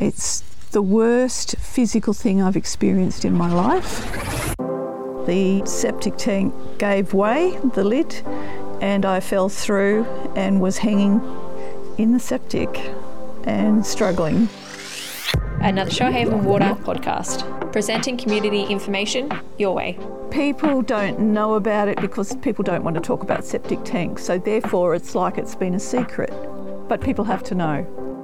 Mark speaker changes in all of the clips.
Speaker 1: It's the worst physical thing I've experienced in my life. The septic tank gave way, the lid, and I fell through and was hanging in the septic and struggling.
Speaker 2: Another Shoalhaven Water podcast, presenting community information your way.
Speaker 1: People don't know about it because people don't want to talk about septic tanks, so therefore it's like it's been a secret, but people have to know.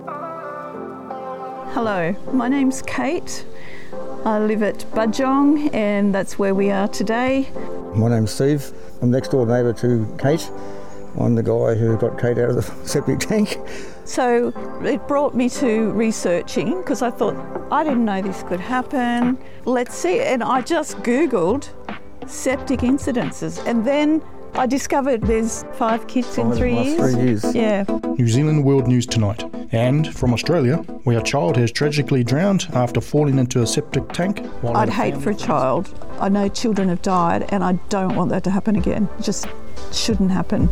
Speaker 1: Hello, my name's Kate. I live at Budjong and that's where we are today.
Speaker 3: My name's Steve. I'm next door neighbour to Kate. I'm the guy who got Kate out of the septic tank.
Speaker 1: So it brought me to researching because I thought, I didn't know this could happen. Let's see. And I just Googled septic incidences and then I discovered there's 5 kids in 3 years.
Speaker 3: 3 years.
Speaker 1: Yeah.
Speaker 4: New Zealand World News Tonight. And from Australia, where a child has tragically drowned after falling into a septic tank.
Speaker 1: I'd hate for a child. I know children have died and I don't want that to happen again. It just shouldn't happen.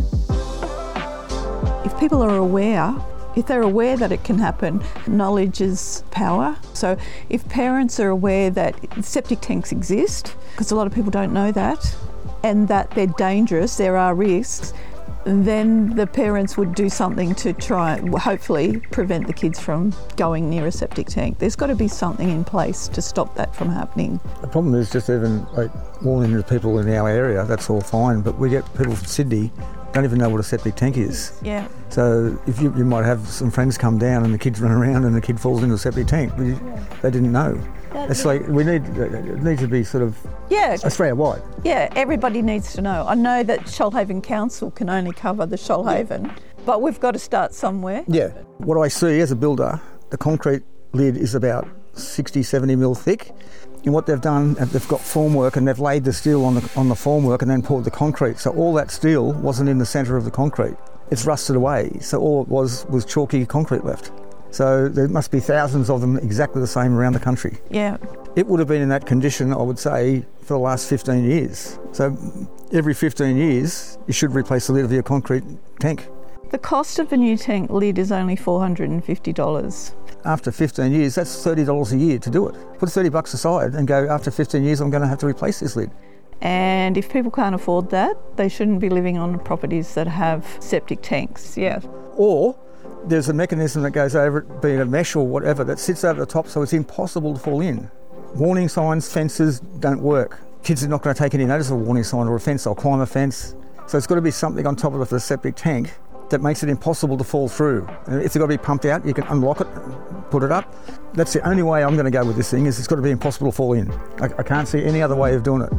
Speaker 1: If people are aware, if they're aware that it can happen, knowledge is power. So if parents are aware that septic tanks exist, because a lot of people don't know that, and that they're dangerous, there are risks, then the parents would do something to try, hopefully, prevent the kids from going near a septic tank. There's got to be something in place to stop that from happening.
Speaker 3: The problem is just even warning the people in our area, that's all fine, but we get people from Sydney don't even know what a septic tank is.
Speaker 1: Yeah.
Speaker 3: So if you might have some friends come down and the kids run around and the kid falls into a septic tank, they didn't know. It's like it needs to be sort of Australia-wide.
Speaker 1: Yeah, everybody needs to know. I know that Shoalhaven Council can only cover the Shoalhaven, but we've got to start somewhere.
Speaker 3: Yeah. What I see as a builder, the concrete lid is about 60, 70 mil thick. And what they've done, they've got formwork and they've laid the steel on the formwork and then poured the concrete. So all that steel wasn't in the centre of the concrete. It's rusted away. So all it was chalky concrete left. So there must be thousands of them exactly the same around the country.
Speaker 1: Yeah.
Speaker 3: It would have been in that condition, I would say, for the last 15 years. So every 15 years, you should replace the lid of your concrete tank.
Speaker 1: The cost of a new tank lid is only $450.
Speaker 3: After 15 years, that's $30 a year to do it. Put $30 aside and go, after 15 years, I'm going to have to replace this lid.
Speaker 1: And if people can't afford that, they shouldn't be living on properties that have septic tanks, yeah.
Speaker 3: Or there's a mechanism that goes over it, be it a mesh or whatever, that sits over the top so it's impossible to fall in. Warning signs, fences don't work. Kids are not going to take any notice of a warning sign or a fence. They'll climb a fence. So it's got to be something on top of the septic tank that makes it impossible to fall through. And if it's got to be pumped out, you can unlock it, put it up. That's the only way I'm going to go with this thing, is it's got to be impossible to fall in. I can't see any other way of doing it.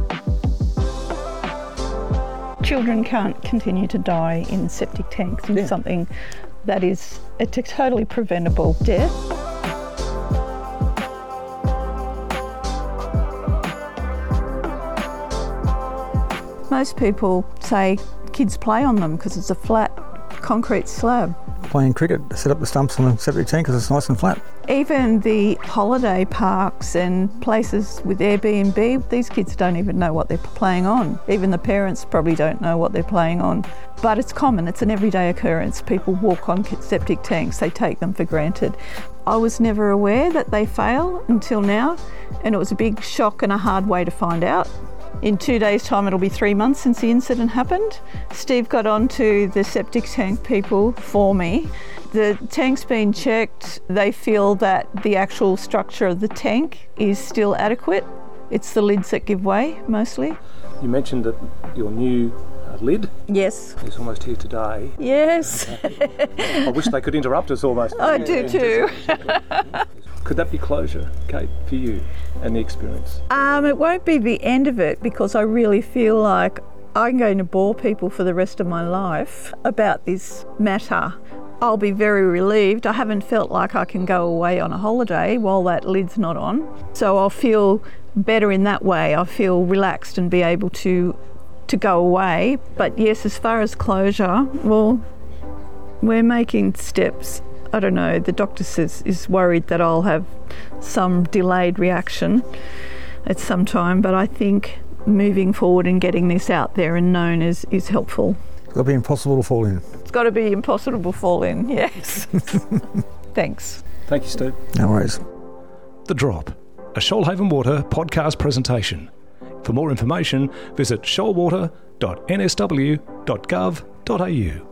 Speaker 1: Children can't continue to die in septic tanks. It's something that is a totally preventable death. Most people say kids play on them because it's a flat concrete slab.
Speaker 3: Playing cricket, set up the stumps on a septic tank because it's nice and flat.
Speaker 1: Even the holiday parks and places with Airbnb, these kids don't even know what they're playing on. Even the parents probably don't know what they're playing on. But it's common, it's an everyday occurrence. People walk on septic tanks, they take them for granted. I was never aware that they fail until now, and it was a big shock and a hard way to find out. In 2 days' time, it'll be 3 months since the incident happened. Steve got on to the septic tank people for me. The tank's been checked. They feel that the actual structure of the tank is still adequate. It's the lids that give way, mostly.
Speaker 5: You mentioned that your new lid
Speaker 1: is
Speaker 5: almost here today.
Speaker 1: Yes.
Speaker 5: I wish they could interrupt us almost.
Speaker 1: I do too.
Speaker 5: Could that be closure, Kate, for you and the experience?
Speaker 1: It won't be the end of it because I really feel like I'm going to bore people for the rest of my life about this matter. I'll be very relieved. I haven't felt like I can go away on a holiday while that lid's not on. So I'll feel better in that way. I feel relaxed and be able to go away. But yes, as far as closure, well, we're making steps. I don't know, the doctor is worried that I'll have some delayed reaction at some time, but I think moving forward and getting this out there and known is helpful.
Speaker 3: It's got to be impossible to fall in.
Speaker 1: It's got to be impossible to fall in, yes. Thanks.
Speaker 5: Thank you, Steve.
Speaker 3: No worries.
Speaker 6: The Drop, a Shoalhaven Water podcast presentation. For more information, visit shoalwater.nsw.gov.au.